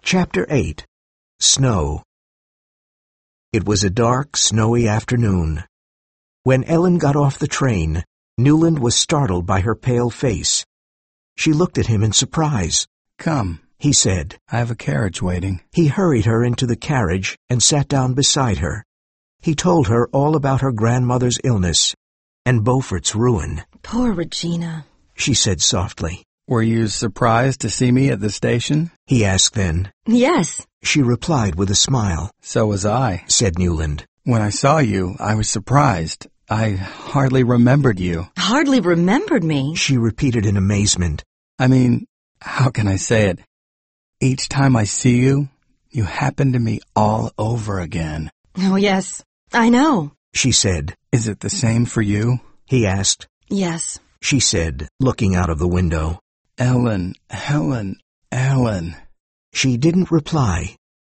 Chapter 8. Snow. It was a dark, snowy afternoon. When Ellen got off the train, Newland was startled by her pale face. She looked at him in surprise. "Come," he said. "I have a carriage waiting." He hurried her into the carriage and sat down beside her. He told her all about her grandmother's illness and Beaufort's ruin. "Poor Regina," she said softly. "Were you surprised to see me at the station?" he asked then. "Yes." She replied with a smile. "So was I," said Newland. "When I saw you, I was surprised. I hardly remembered you." "Hardly remembered me?" she repeated in amazement. I mean, how can I say it? Each time I see you, you happen to me all over again. "Oh, yes, I know," she said. "Is it the same for you?" he asked. "Yes," she said, looking out of the window. Ellen, Helen, Ellen. She didn't reply,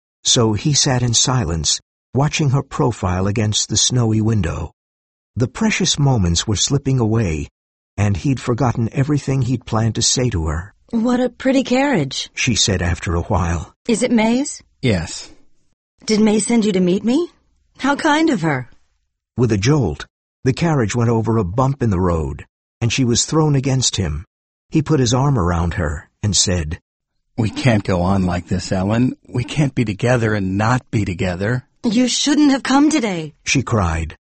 so he sat in silence, watching her profile against the snowy window. The precious moments were slipping away, and he'd forgotten everything he'd planned to say to her. "What a pretty carriage," she said after a while. "Is it May's?" Yes. "Did May send you to meet me? How kind of her." With a jolt, the carriage went over a bump in the road, and she was thrown against him. He put his arm around her and said, "We can't go on like this, Ellen. We can't be together and not be together." "You shouldn't have come today," she cried.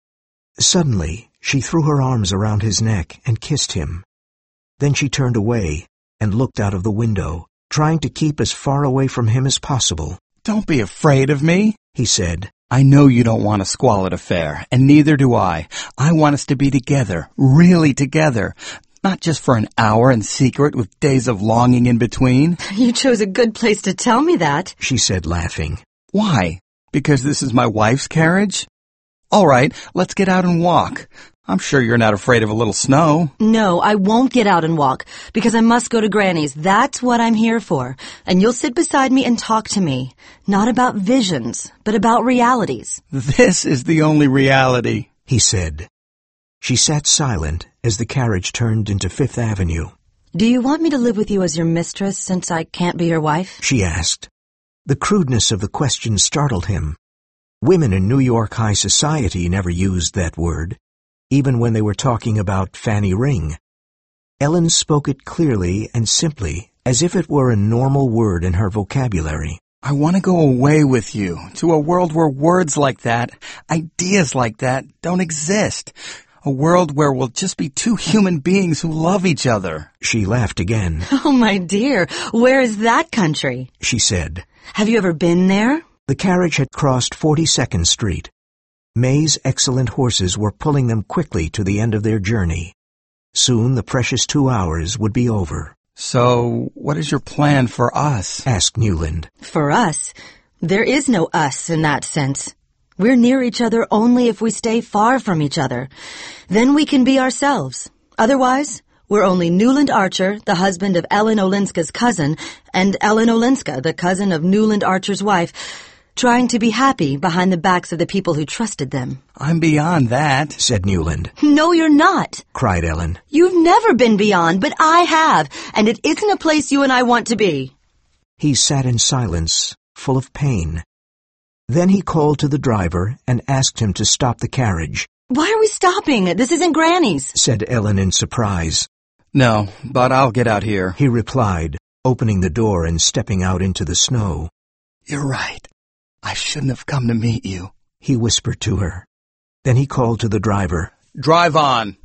Suddenly, she threw her arms around his neck and kissed him. Then she turned away and looked out of the window, trying to keep as far away from him as possible. "Don't be afraid of me," he said. "I know you don't want a squalid affair, and neither do I. I want us to be together, really together. Not just for an hour in secret with days of longing in between." "You chose a good place to tell me that," she said, laughing. "Why? Because this is my wife's carriage? All right, let's get out and walk. I'm sure you're not afraid of a little snow." "No, I won't get out and walk, because I must go to Granny's. That's what I'm here for. And you'll sit beside me and talk to me. Not about visions, but about realities." "This is the only reality," he said. She sat silent as the carriage turned into Fifth Avenue. "Do you want me to live with you as your mistress since I can't be your wife?" she asked. The crudeness of the question startled him. Women in New York high society never used that word, even when they were talking about Fanny Ring. Ellen spoke it clearly and simply, as if it were a normal word in her vocabulary. "I want to go away with you to a world where words like that, ideas like that, don't exist. A world where we'll just be two human beings who love each other." She laughed again. "Oh, my dear, where is that country?" she said. "Have you ever been there?" The carriage had crossed 42nd Street. May's excellent horses were pulling them quickly to the end of their journey. Soon the precious 2 hours would be over. "So, what is your plan for us?" asked Newland. "For us? There is no us in that sense. We're near each other only if we stay far from each other. Then we can be ourselves. Otherwise, we're only Newland Archer, the husband of Ellen Olenska's cousin, and Ellen Olenska, the cousin of Newland Archer's wife, trying to be happy behind the backs of the people who trusted them." "I'm beyond that," said Newland. "No, you're not," cried Ellen. "You've never been beyond, but I have, and it isn't a place you and I want to be." He sat in silence, full of pain. Then he called to the driver and asked him to stop the carriage. "Why are we stopping? This isn't Granny's," said Ellen in surprise. "No, but I'll get out here," he replied, opening the door and stepping out into the snow. "You're right. I shouldn't have come to meet you," he whispered to her. Then he called to the driver. "Drive on."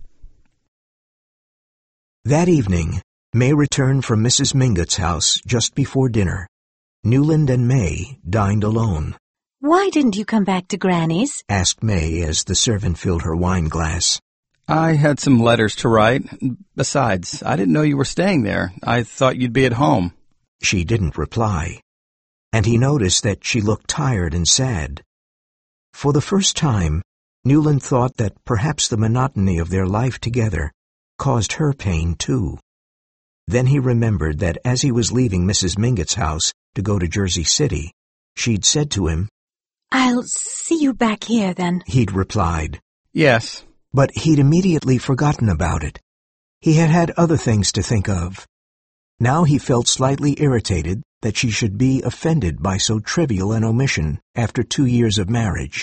That evening, May returned from Mrs. Mingott's house just before dinner. Newland and May dined alone. "Why didn't you come back to Granny's?" asked May as the servant filled her wine glass. "I had some letters to write. Besides, I didn't know you were staying there. I thought you'd be at home." She didn't reply, and he noticed that she looked tired and sad. For the first time, Newland thought that perhaps the monotony of their life together caused her pain too. Then he remembered that as he was leaving Mrs. Mingott's house to go to Jersey City, she'd said to him, "I'll see you back here, then." He'd replied. "Yes." But he'd immediately forgotten about it. He had had other things to think of. Now he felt slightly irritated that she should be offended by so trivial an omission after 2 years of marriage.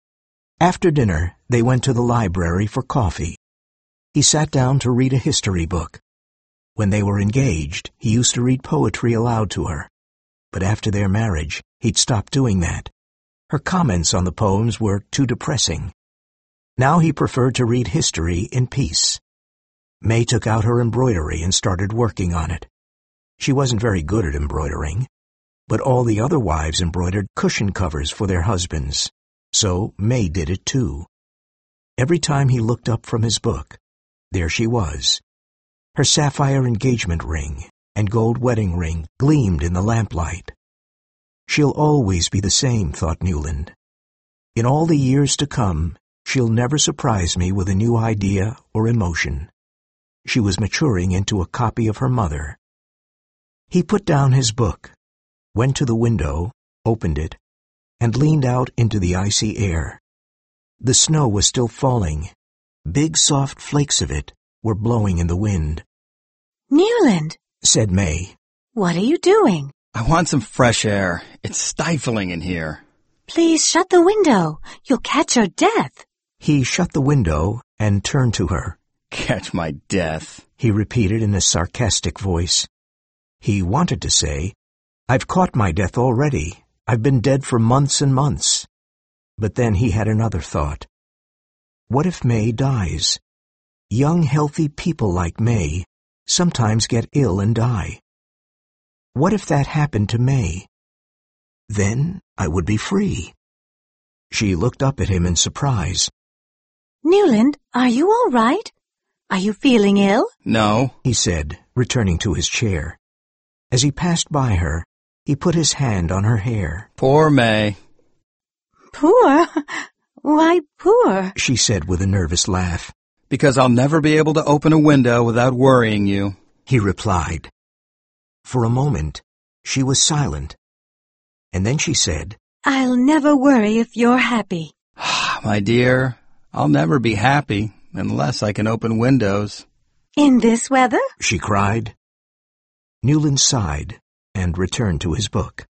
After dinner, they went to the library for coffee. He sat down to read a history book. When they were engaged, he used to read poetry aloud to her. But after their marriage, he'd stopped doing that. Her comments on the poems were too depressing. Now he preferred to read history in peace. May took out her embroidery and started working on it. She wasn't very good at embroidering, but all the other wives embroidered cushion covers for their husbands, so May did it too. Every time he looked up from his book, there she was. Her sapphire engagement ring and gold wedding ring gleamed in the lamplight. She'll always be the same, thought Newland. In all the years to come, she'll never surprise me with a new idea or emotion. She was maturing into a copy of her mother. He put down his book, went to the window, opened it, and leaned out into the icy air. The snow was still falling. Big soft flakes of it were blowing in the wind. Newland, Said May. what are you doing? I want some fresh air. It's stifling in here. Please shut the window. You'll catch your death. He shut the window and turned to her. Catch my death. He repeated in a sarcastic voice. He wanted to say, I've caught my death already. I've been dead for months and months. But then he had another thought. What if May dies? Young, healthy people like May sometimes get ill and die. What if that happened to May? Then I would be free. She looked up at him in surprise. Newland, are you all right? Are you feeling ill? No. He said, returning to his chair. As he passed by her, he put his hand on her hair. Poor May. Poor? Why poor? She said with a nervous laugh. Because I'll never be able to open a window without worrying you. He replied. For a moment, she was silent. And then she said, I'll never worry if you're happy. My dear, I'll never be happy unless I can open windows. In this weather? she cried. Newland sighed and returned to his book.